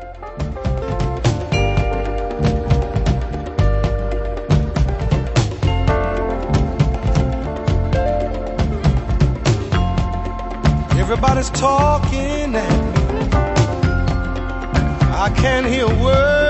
Everybody's talking at me. I can't hear a word.